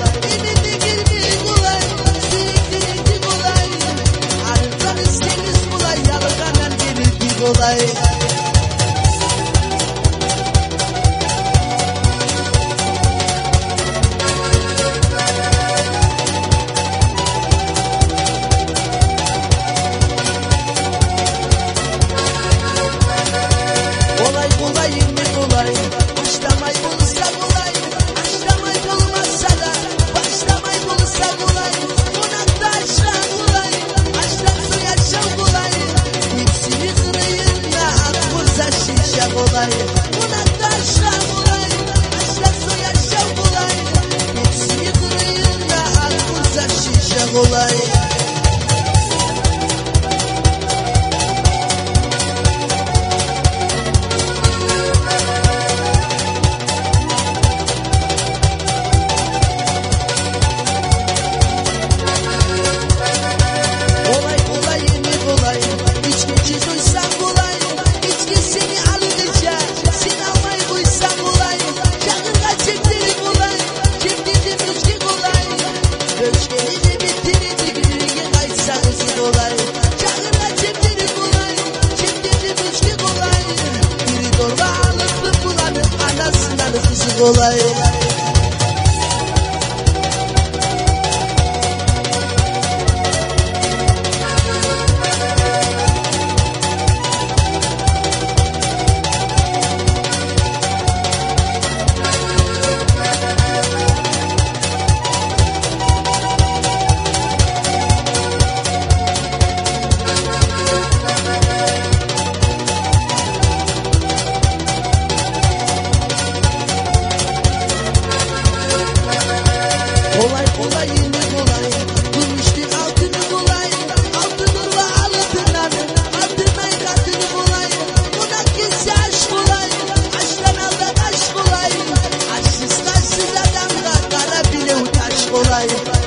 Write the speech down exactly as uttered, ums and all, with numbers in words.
Elini girdi kolay, sürekli kolay. Arıdan isteniz kolay, yalıganan gelirdi kolay. Kolay kolay indi kolay, başlamay olursa kolay, başlamay olmazsa da, başlamay olursa kolay, konakta aşağı kolay, aşağı su yaşam kolay, hepsini kırayım ya, vursa şişe kolay, konakta aşağı kolay, aşağı su yaşam kolay, hepsini kırayım ya, vursa şişe kolay. Kolay. Kolay kolay indi kolay, durmuştu altını kolay, altınırla altından, altınay katını kolay, konak gitse aşk kolay, aşktan aldan aşk kolay, aşksız taşsız adamda kara bile utaş kolay.